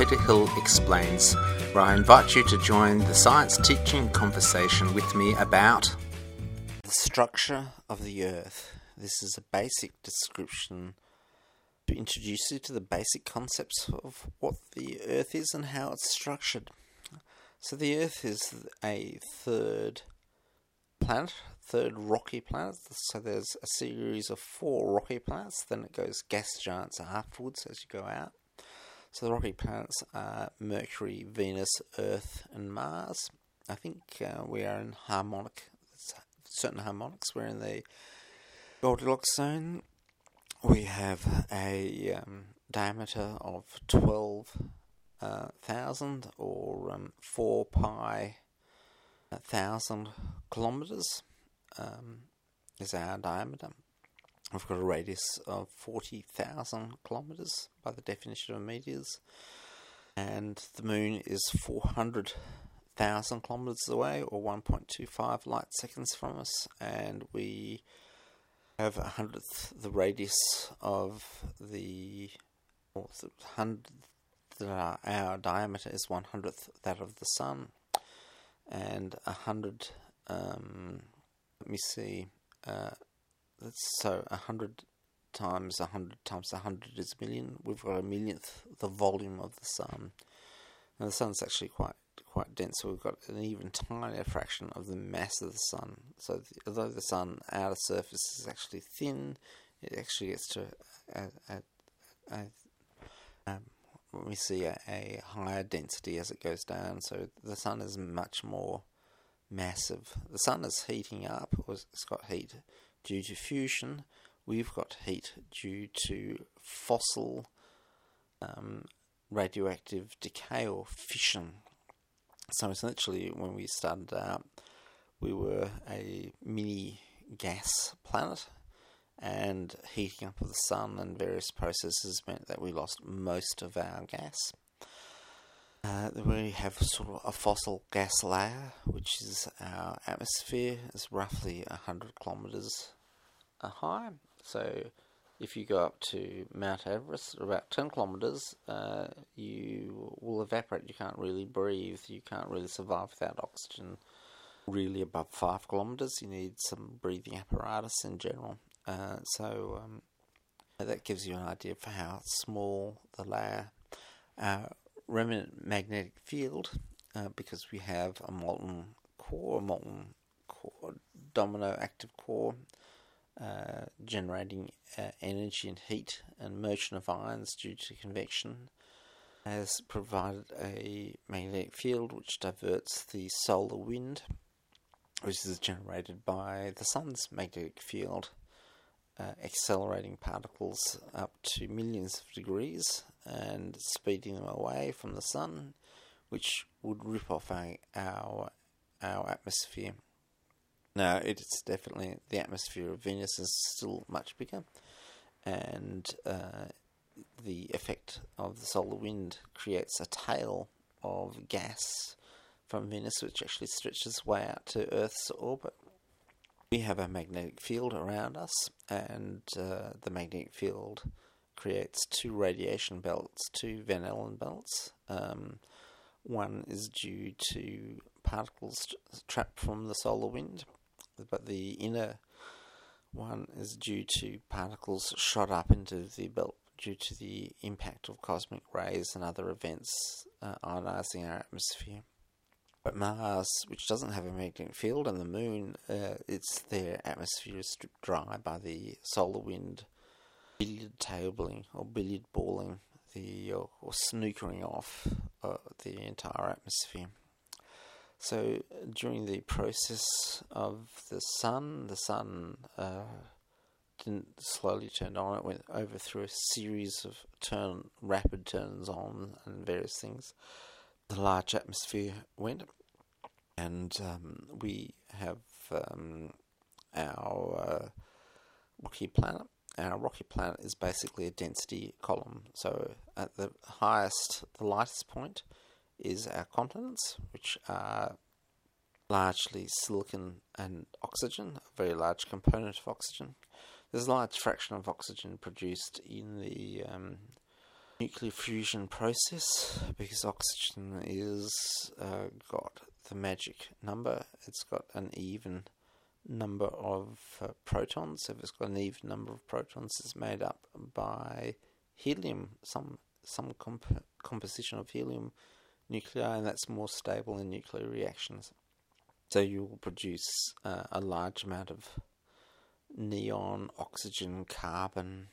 Peter Hill Explains, where I invite you to join the science teaching conversation with me about the structure of the Earth. This is a basic description to introduce you to the basic concepts of what the Earth is and how it's structured. So the Earth is a third rocky planet. So there's a series of 4 rocky planets, then it goes gas giants afterwards as you go out. So the rocky planets are Mercury, Venus, Earth and Mars. I think we are in certain harmonics. We're in the Goldilocks zone. We have a diameter of 12,000 or 4 pi 1,000 kilometres is our diameter. We've got a radius of 40,000 kilometres by the definition of metres, and the moon is 400,000 kilometres away, or 1.25 light seconds from us, and we have 100th the radius of our diameter is 100th that of the Sun, and 100. So 100 times 100 times 100 is a million. We've got a millionth the volume of the Sun. Now the Sun's actually quite dense, so we've got an even tinier fraction of the mass of the Sun. So although the Sun's outer surface is actually thin, it actually gets to a higher density as it goes down. So the Sun is much more massive. The Sun is heating up, or it's got heat due to fusion. We've got heat due to fossil radioactive decay or fission. So essentially, when we started out, we were a mini gas planet, and heating up of the Sun and various processes meant that we lost most of our gas. We have sort of a fossil gas layer, which is our atmosphere. It's roughly 100 kilometres high. So if you go up to Mount Everest, about 10 kilometres, you will evaporate. You can't really breathe. You can't really survive without oxygen. Really above 5 kilometres, you need some breathing apparatus in general. So that gives you an idea for how small the layer. Remnant magnetic field, because we have a molten core, domino active core, generating energy and heat and motion of ions due to convection, has provided a magnetic field which diverts the solar wind, which is generated by the Sun's magnetic field, accelerating particles up to millions of degrees and speeding them away from the Sun, which would rip off our atmosphere. Now, it's definitely, the atmosphere of Venus is still much bigger, and the effect of the solar wind creates a tail of gas from Venus, which actually stretches way out to Earth's orbit. We have a magnetic field around us, and the magnetic field creates 2 radiation belts, 2 Van Allen belts. One is due to particles trapped from the solar wind, but the inner one is due to particles shot up into the belt due to the impact of cosmic rays and other events ionizing our atmosphere. But Mars, which doesn't have a magnetic field, and the Moon, their atmosphere is stripped dry by the solar wind billiard balling, or snookering off the entire atmosphere. So during the process of the Sun didn't slowly turn on. It went over through a series of rapid turns on and various things. The large atmosphere went, and we have our rocky planet. Our rocky planet is basically a density column. So at the lightest point is our continents, which are largely silicon and oxygen, a very large component of oxygen. There's a large fraction of oxygen produced in the nuclear fusion process, because oxygen is got the magic number. It's got an even number of protons. If it's got an even number of protons, it's made up by helium, some composition of helium nuclei, and that's more stable in nuclear reactions. So you will produce a large amount of neon, oxygen, carbon,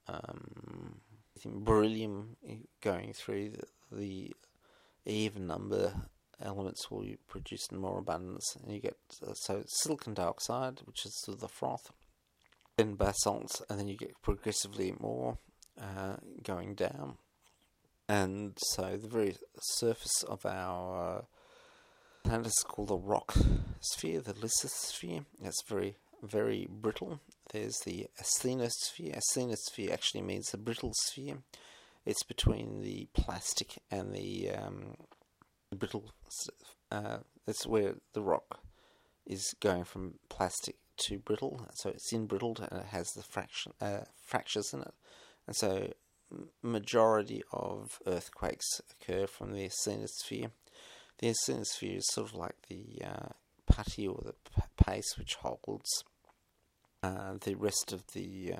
beryllium going through. The even number elements will produce in more abundance, and you get so silicon dioxide, which is sort of the froth, then basalts, and then you get progressively more going down. And so the very surface of our planet is called the rock sphere, the lithosphere. It's very, very brittle. There's the asthenosphere. Asthenosphere actually means the brittle sphere. It's between the plastic and the brittle. That's where the rock is going from plastic to brittle. So it's embrittled and it has the fractures in it. And so majority of earthquakes occur from the asthenosphere. The asthenosphere is sort of like the putty or the paste which holds the rest of the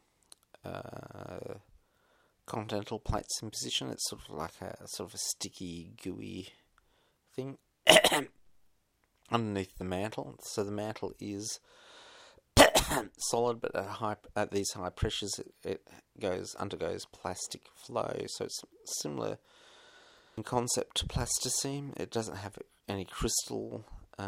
continental plates in position. It's sort of like a sticky, gooey thing underneath the mantle. So the mantle is solid, but at these high pressures, it undergoes plastic flow. So it's similar in concept to plasticine. It doesn't have any crystal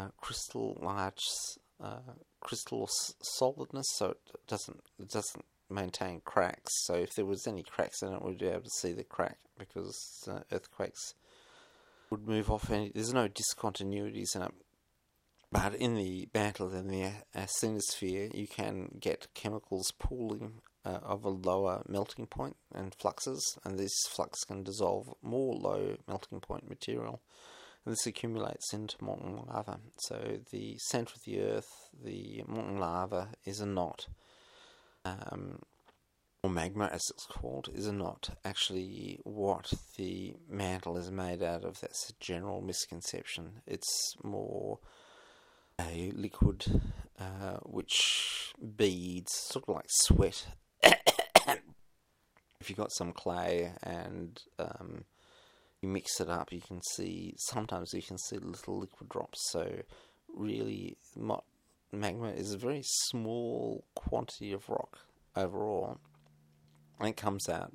solidness, so it doesn't maintain cracks. So if there was any cracks in it, we'd be able to see the crack, because earthquakes would move off. There's no discontinuities in it. But in the mantle and the asthenosphere, you can get chemicals pooling of a lower melting point and fluxes, and this flux can dissolve more low melting point material, and this accumulates into molten lava. So the centre of the Earth, the molten lava, is a knot, or magma as it's called, is a knot. Actually, what the mantle is made out of, that's a general misconception. It's more a liquid which beads, sort of like sweat. If you've got some clay and you mix it up, sometimes you can see little liquid drops. So really, magma is a very small quantity of rock overall, and it comes out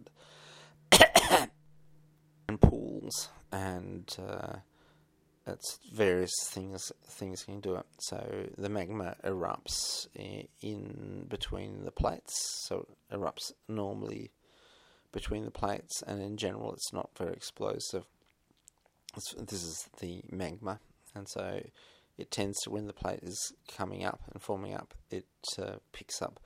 in pools, and it's various things can do it. So the magma erupts in between the plates, so it erupts normally between the plates, and in general it's not very explosive. This is the magma, and so it tends to, when the plate is coming up and forming up, it picks up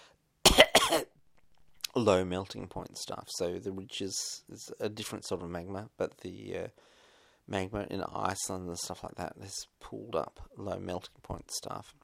low melting point stuff. So the ridges is a different sort of magma, but the magma in Iceland and stuff like that has pulled up low melting point stuff.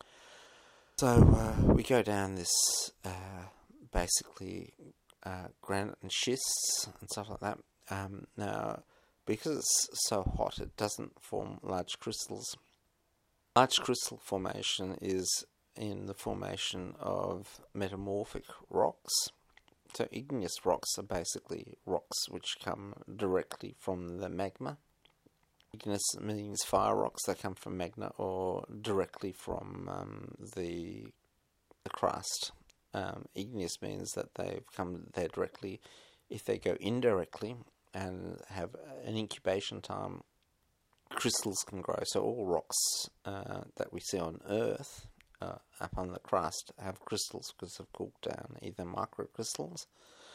So we go down this basically granite and schists and stuff like that. Now, because it's so hot, it doesn't form large crystals. Large crystal formation is in the formation of metamorphic rocks. So igneous rocks are basically rocks which come directly from the magma. Igneous means fire rocks that come from magma or directly from the crust. Igneous means that they've come there directly. If they go indirectly and have an incubation time, crystals can grow. So all rocks that we see on Earth up on the crust have crystals because they've cooled down, either microcrystals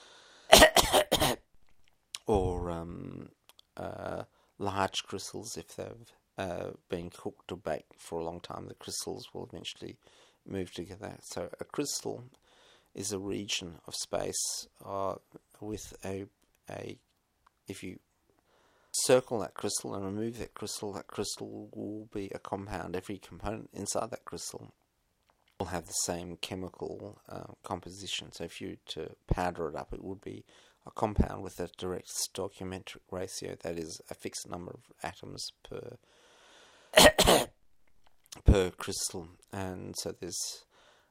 or large crystals. If they've been cooked or baked for a long time, the crystals will eventually move together. So a crystal is a region of space with if you circle that crystal and remove that crystal will be a compound. Every component inside that crystal will have the same chemical composition. So if you were to powder it up, it would be a compound with a direct stoichiometric ratio, that is, a fixed number of atoms per crystal. And so there's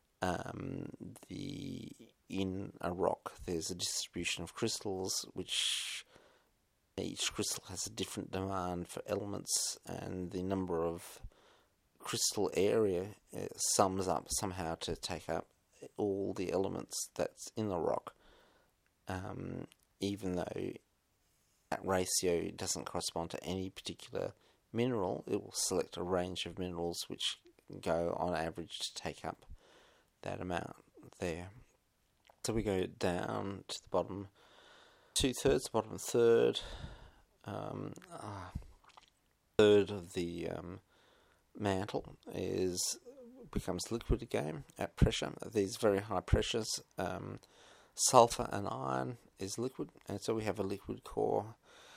in a rock there's a distribution of crystals, which each crystal has a different demand for elements, and the number of crystal area sums up somehow to take up all the elements that's in the rock, even though that ratio doesn't correspond to any particular mineral. It will select a range of minerals which go on average to take up that amount there. So we go down to the bottom 2/3, the bottom third of the mantle becomes liquid again at pressure. At these very high pressures, sulfur and iron is liquid, and so we have a liquid core.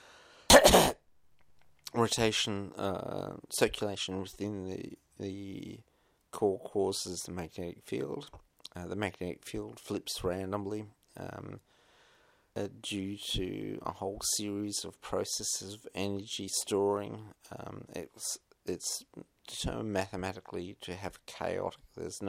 Rotation, circulation within the core causes the magnetic field. The magnetic field flips randomly due to a whole series of processes of energy storing. It's determined mathematically to have chaotic.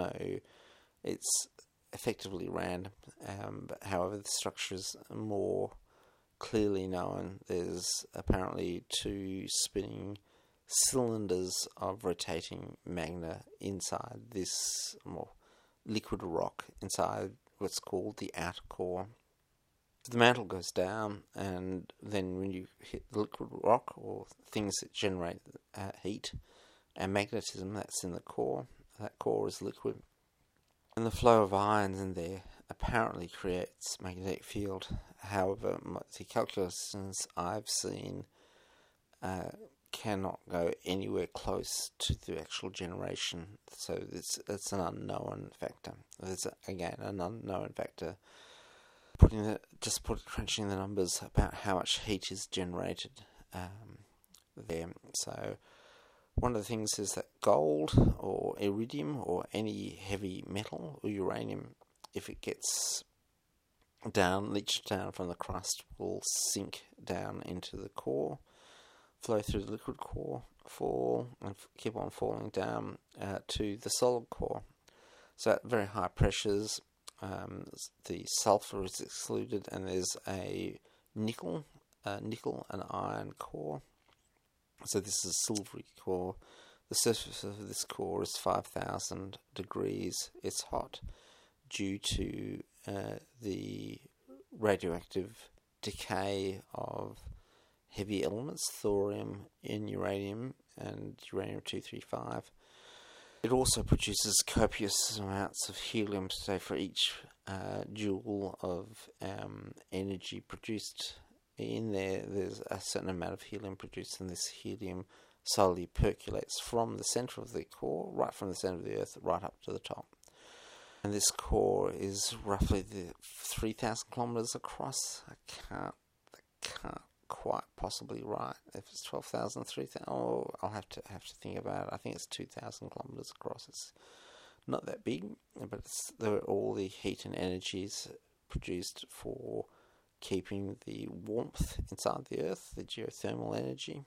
It's effectively random. But however, the structure is more clearly known. There's apparently 2 spinning cylinders of rotating magna inside this liquid rock, inside what's called the outer core. The mantle goes down, and then when you hit the liquid rock, or things that generate heat and magnetism, that's in the core. That core is liquid, and the flow of ions in there apparently creates magnetic field. However, the calculations I've seen cannot go anywhere close to the actual generation, so it's an unknown factor. There's again an unknown factor. Crunching the numbers about how much heat is generated there. So one of the things is that gold or iridium or any heavy metal or uranium, if it gets leached down from the crust, will sink down into the core, flow through the liquid core, fall and keep on falling down to the solid core. So at very high pressures, the sulfur is excluded, and there's a nickel and iron core. So this is a silvery core. The surface of this core is 5,000 degrees. It's hot due to the radioactive decay of heavy elements, thorium and uranium, and uranium-235. It also produces copious amounts of helium, so for each joule of energy produced in there, there's a certain amount of helium produced, and this helium slowly percolates from the centre of the core, right from the centre of the Earth, right up to the top. And this core is roughly 3,000 kilometres across. I can't quite possibly right. If it's 12,000, 3,000, I'll have to think about it. I think it's 2,000 kilometres across. It's not that big, but all the heat and energies produced for keeping the warmth inside the Earth, the geothermal energy,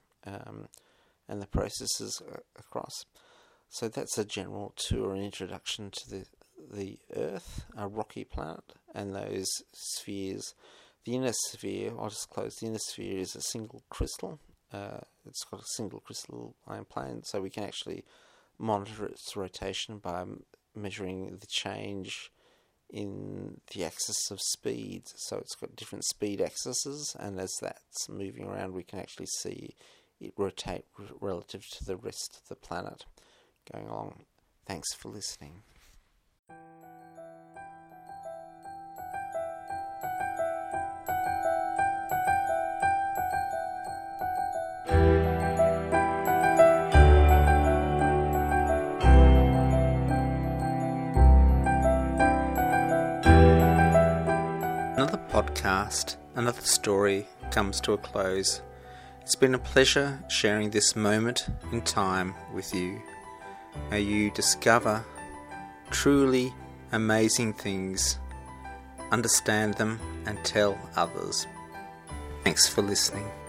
and the processes across. So that's a general tour and introduction to the Earth, a rocky planet, and those spheres. The inner sphere, I'll just close, the inner sphere is a single crystal. It's got a single crystalline plane, so we can actually monitor its rotation by measuring the change in the axis of speed. So it's got different speed axes, and as that's moving around, we can actually see it rotate relative to the rest of the planet going along. Thanks for listening. Another podcast, another story comes to a close. It's been a pleasure sharing this moment in time with you. May you discover truly amazing things understand them and tell others. Thanks for listening.